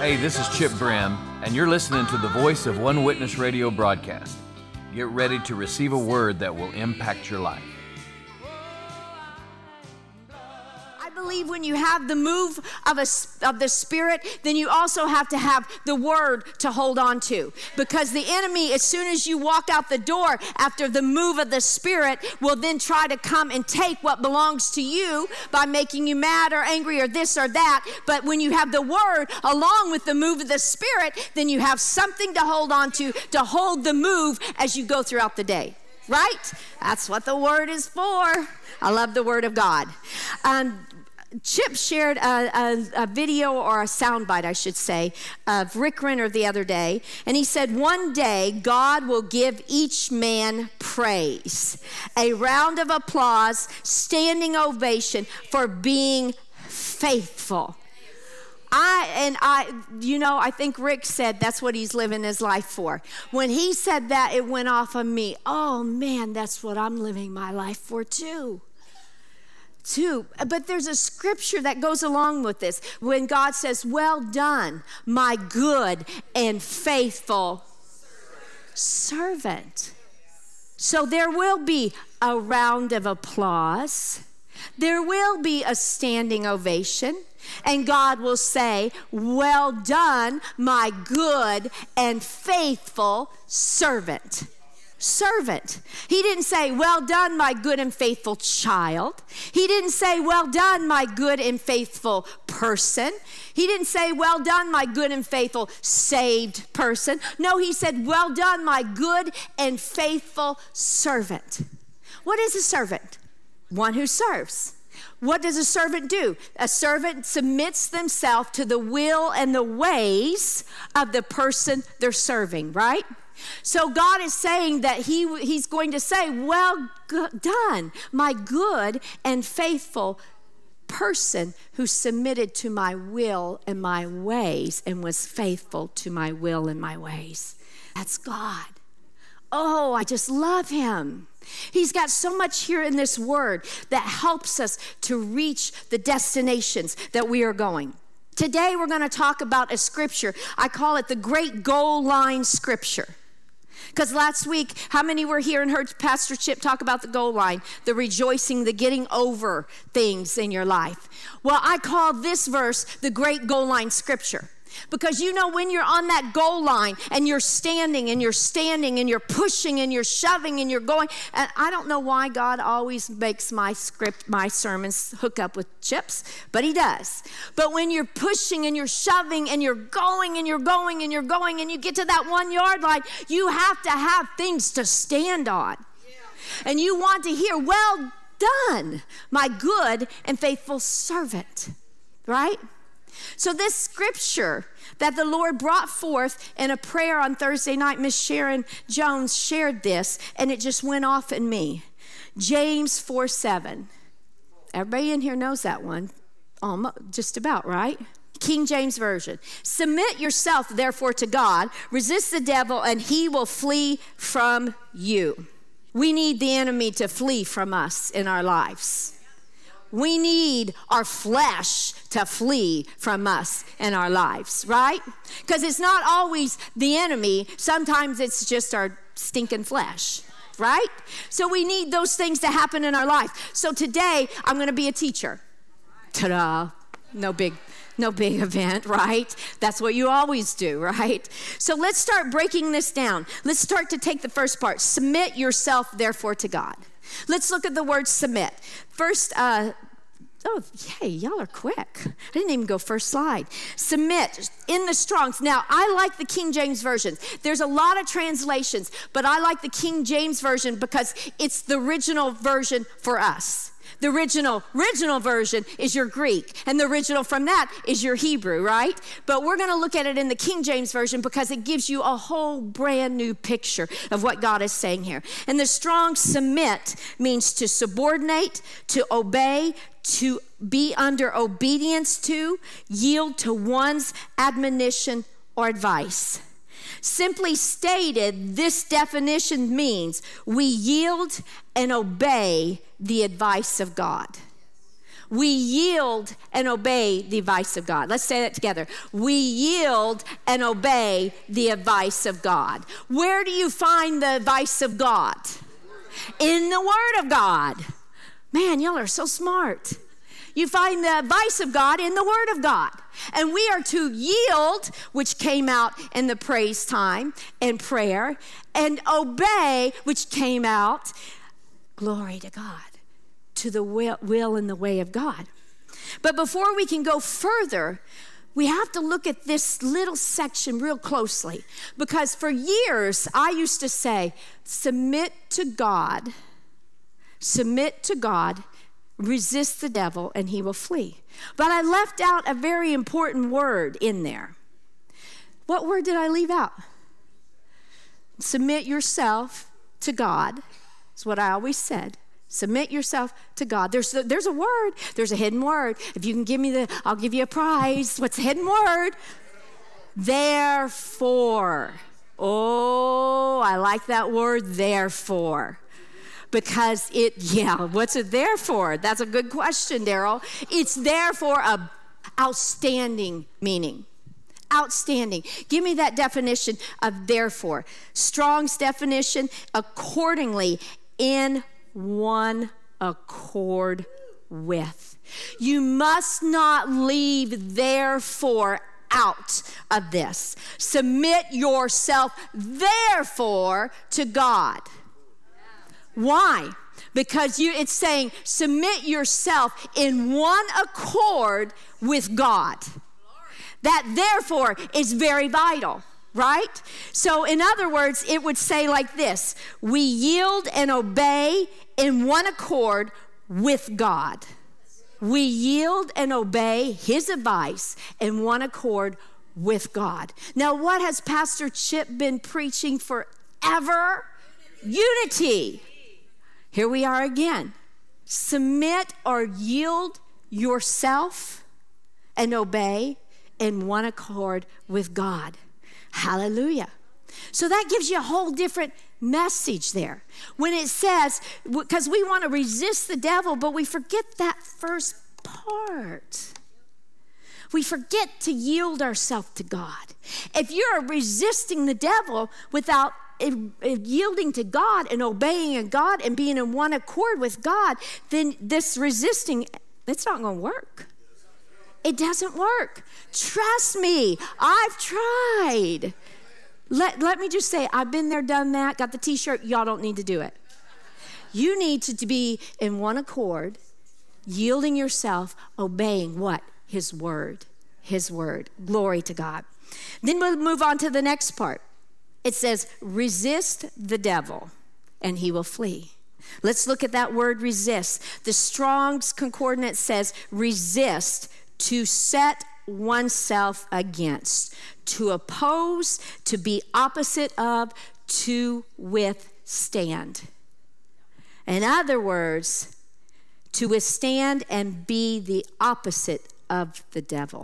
Hey, this is Chip Brim, and you're listening to the Voice of One Witness radio broadcast. Get ready to receive a word that will impact your life. I believe when you have the move of the Spirit, then you also have to have the Word to hold on to. Because the enemy, as soon as you walk out the door after the move of the Spirit, will then try to come and take what belongs to you by making you mad or angry or this or that. But when you have the Word along with the move of the Spirit, then you have something to hold on to hold the move as you go throughout the day. Right? That's what the Word is for. I love the Word of God. Chip shared a video, or a soundbite, I should say, of Rick Renner the other day. And he said, one day, God will give each man praise, a round of applause, standing ovation for being faithful. I think Rick said that's what he's living his life for. When he said that, it went off of me. Oh, man, that's what I'm living my life for, too. But there's a scripture that goes along with this. When God says, well done, my good and faithful servant. So there will be a round of applause. There will be a standing ovation. And God will say, well done, my good and faithful servant. Servant. He didn't say, well done, my good and faithful child. He didn't say, well done, my good and faithful person. He didn't say, well done, my good and faithful saved person. No, he said, well done, my good and faithful servant. What is a servant? One who serves. What does a servant do? A servant submits themselves to the will and the ways of the person they're serving, right? So God is saying that he's going to say, well done, my good and faithful person who submitted to my will and my ways and was faithful to my will and my ways. That's God. Oh, I just love him. He's got so much here in this word that helps us to reach the destinations that we are going. Today we're going to talk about a scripture. I call it the great goal line scripture. Because last week, how many were here and heard Pastor Chip talk about the goal line, the rejoicing, the getting over things in your life? Well, I call this verse the great goal line scripture. Because you know when you're on that goal line and you're standing and you're pushing and you're shoving and you're going, and I don't know why God always makes my sermons hook up with chips, but he does. But when you're pushing and you're shoving and you're going and you're going and you're going and you get to that 1 yard line, you have to have things to stand on. And you want to hear, well done, my good and faithful servant, right? So this scripture that the Lord brought forth in a prayer on Thursday night, Miss Sharon Jones shared this, and it just went off in me. James 4:7. Everybody in here knows that one. Almost, just about, right? King James Version. Submit yourself, therefore, to God. Resist the devil, and he will flee from you. We need the enemy to flee from us in our lives. We need our flesh to flee from us in our lives, right? Because it's not always the enemy. Sometimes it's just our stinking flesh, right? So we need those things to happen in our life. So today, I'm going to be a teacher. Ta-da. No big event, right? That's what you always do, right? So let's start breaking this down. Let's start to take the first part. Submit yourself, therefore, to God. Let's look at the word submit. First, y'all are quick. I didn't even go first slide. Submit in the Strong's. Now, I like the King James Version. There's a lot of translations, but I like the King James Version because it's the original version for us. The original version is your Greek, and the original from that is your Hebrew, right? But we're going to look at it in the King James Version because it gives you a whole brand new picture of what God is saying here. And the Strong submit means to subordinate, to obey, to be under obedience to, yield to one's admonition or advice. Simply stated, this definition means we yield and obey the advice of God. We yield and obey the advice of God. Let's say that together. We yield and obey the advice of God. Where do you find the advice of God? In the Word of God. Man, y'all are so smart. You find the advice of God in the Word of God. And we are to yield, which came out in the praise time and prayer, and obey, which came out, glory to God, to the will and the way of God. But before we can go further, we have to look at this little section real closely. Because for years, I used to say, submit to God, resist the devil, and he will flee. But I left out a very important word in there. What word did I leave out? Submit yourself to God. That's what I always said. Submit yourself to God. There's a word. There's a hidden word. If you can give me I'll give you a prize. What's the hidden word? Therefore. Oh, I like that word, therefore. Because what's it there for? That's a good question, Daryl. It's there for a outstanding meaning. Outstanding. Give me that definition of therefore. Strong's definition, accordingly, in one accord with. You must not leave therefore out of this. Submit yourself, therefore, to God. Why? Because it's saying submit yourself in one accord with God. That therefore is very vital, right? So in other words, it would say like this: we yield and obey in one accord with God. We yield and obey his advice in one accord with God. Now, what has Pastor Chip been preaching forever? Unity. Here we are again. Submit or yield yourself and obey in one accord with God. Hallelujah. So that gives you a whole different message there. When it says, because we want to resist the devil, but we forget that first part. We forget to yield ourselves to God. If you're resisting the devil without yielding to God and obeying God and being in one accord with God, then this resisting, it's not going to work. It doesn't work. Trust me, I've tried. Let me just say, I've been there, done that, got the t-shirt. Y'all don't need to do it. You need to be in one accord, yielding yourself, obeying what? His word. His word. Glory to God. Then we'll move on to the next part. It says, resist the devil, and he will flee. Let's look at that word resist. The Strong's Concordance says resist, to set oneself against, to oppose, to be opposite of, to withstand. In other words, to withstand and be the opposite of the devil.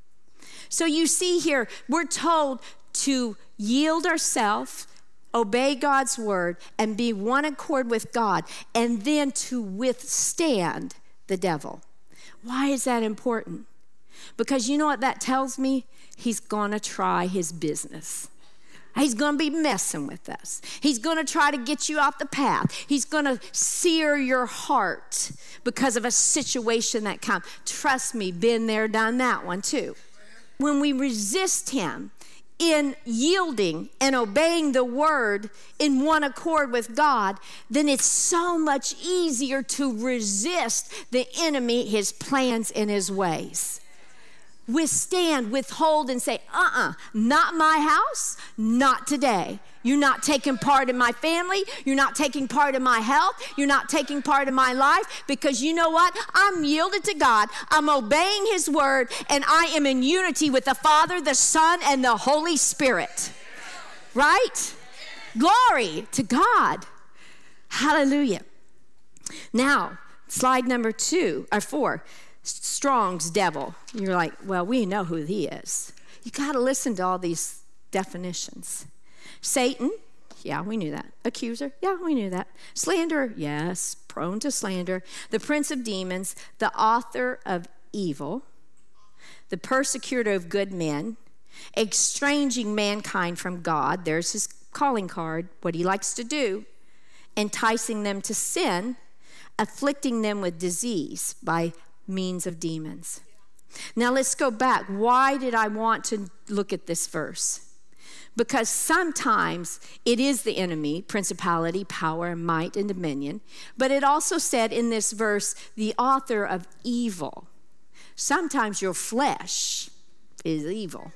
So you see here, we're told to yield ourselves, obey God's word, and be one accord with God, and then to withstand the devil. Why is that important? Because you know what that tells me? He's going to try his business. He's going to be messing with us. He's going to try to get you off the path. He's going to sear your heart because of a situation that comes. Trust me, been there, done that one too. When we resist him in yielding and obeying the word in one accord with God, then it's so much easier to resist the enemy, his plans and his ways. Withstand, withhold, and say, not my house, not today. You're not taking part in my family. You're not taking part in my health. You're not taking part in my life, because you know what? I'm yielded to God. I'm obeying his word, and I am in unity with the Father, the Son, and the Holy Spirit. Right? Glory to God. Hallelujah. Now, slide number 4. Strong's devil. You're like, well, we know who he is. You got to listen to all these definitions. Satan, Yeah, we knew that. Accuser? Yeah, we knew that. Slanderer? Yes, prone to slander. The prince of demons, the author of evil, the persecutor of good men, estranging mankind from God. There's his calling card, what he likes to do. Enticing them to sin, afflicting them with disease by means of demons. Now let's go back. Why did I want to look at this verse? Because sometimes it is the enemy, principality, power, might, and dominion. But it also said in this verse, the author of evil. Sometimes your flesh is evil.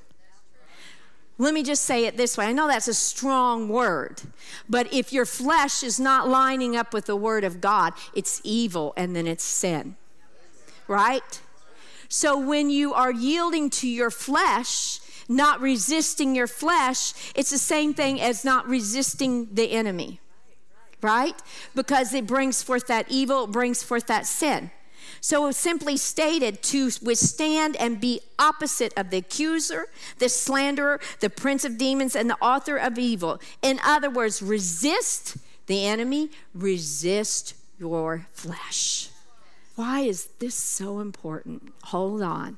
Let me just say it this way. I know that's a strong word, but if your flesh is not lining up with the word of God, it's evil and then it's sin, right? So when you are yielding to your flesh, not resisting your flesh, it's the same thing as not resisting the enemy, right? Because it brings forth that evil, it brings forth that sin. So it's simply stated to withstand and be opposite of the accuser, the slanderer, the prince of demons, and the author of evil. In other words, resist the enemy, resist your flesh. Why is this so important? Hold on.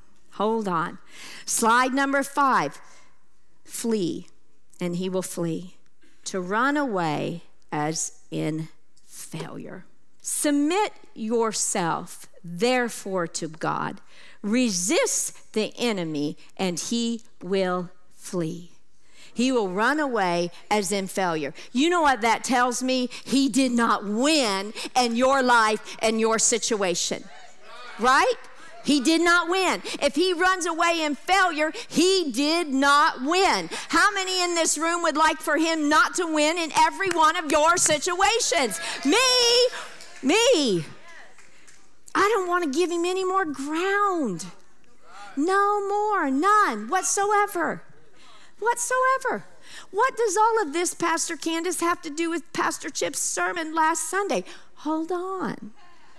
Slide number 5. Flee, and he will flee. To run away as in failure. Submit yourself, therefore, to God. Resist the enemy, and he will flee. He will run away as in failure. You know what that tells me? He did not win in your life and your situation, right? He did not win. If he runs away in failure, he did not win. How many in this room would like for him not to win in every one of your situations? Me. I don't want to give him any more ground. No more, none whatsoever. What does all of this, Pastor Candace, have to do with Pastor Chip's sermon last Sunday? Hold on.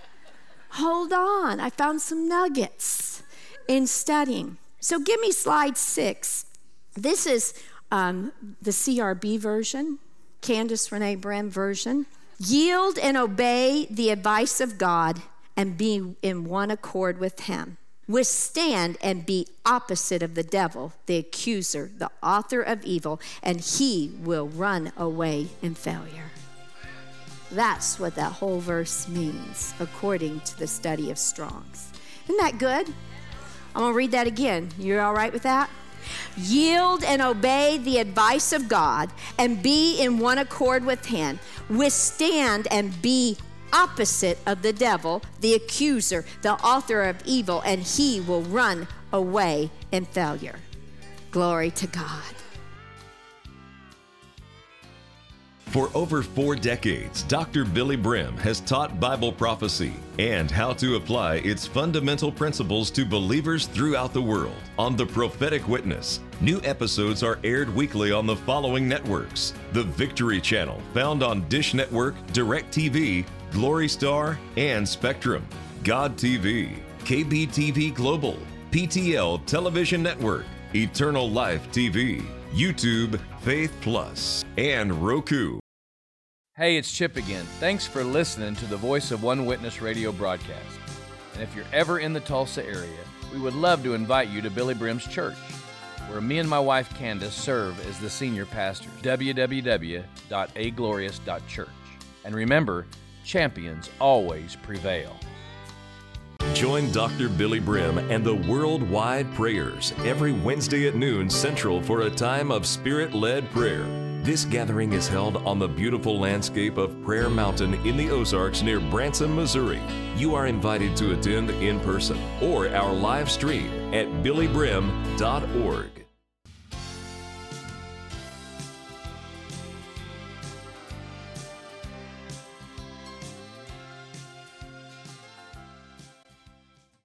I found some nuggets in studying. So give me slide 6. This is the CRB version, Candace Renee Brim version. Yield and obey the advice of God and be in one accord with him. Withstand and be opposite of the devil, the accuser, the author of evil, and he will run away in failure. That's what that whole verse means, according to the study of Strong's. Isn't that good? I'm going to read that again. You're all right with that? Yield and obey the advice of God and be in one accord with him. Withstand and be opposite of the devil, the accuser, the author of evil, and he will run away in failure. Glory to God. For over 4 decades, Dr. Billy Brim has taught Bible prophecy and how to apply its fundamental principles to believers throughout the world. On The Prophetic Witness, new episodes are aired weekly on the following networks: the Victory Channel, found on Dish Network, DirecTV, Glory Star, and Spectrum; God TV, KBTV Global, PTL Television Network, Eternal Life TV, YouTube, Faith Plus, and Roku. Hey, it's Chip again. Thanks for listening to the Voice of One Witness radio broadcast. And if you're ever in the Tulsa area, we would love to invite you to Billy Brim's church, where me and my wife Candace serve as the senior pastors. www.aglorious.church. And remember, champions always prevail. Join Dr. Billy Brim and the Worldwide Prayers every Wednesday at noon Central for a time of Spirit-led prayer. This gathering is held on the beautiful landscape of Prayer Mountain in the Ozarks near Branson, Missouri. You are invited to attend in person or our live stream at billybrim.org.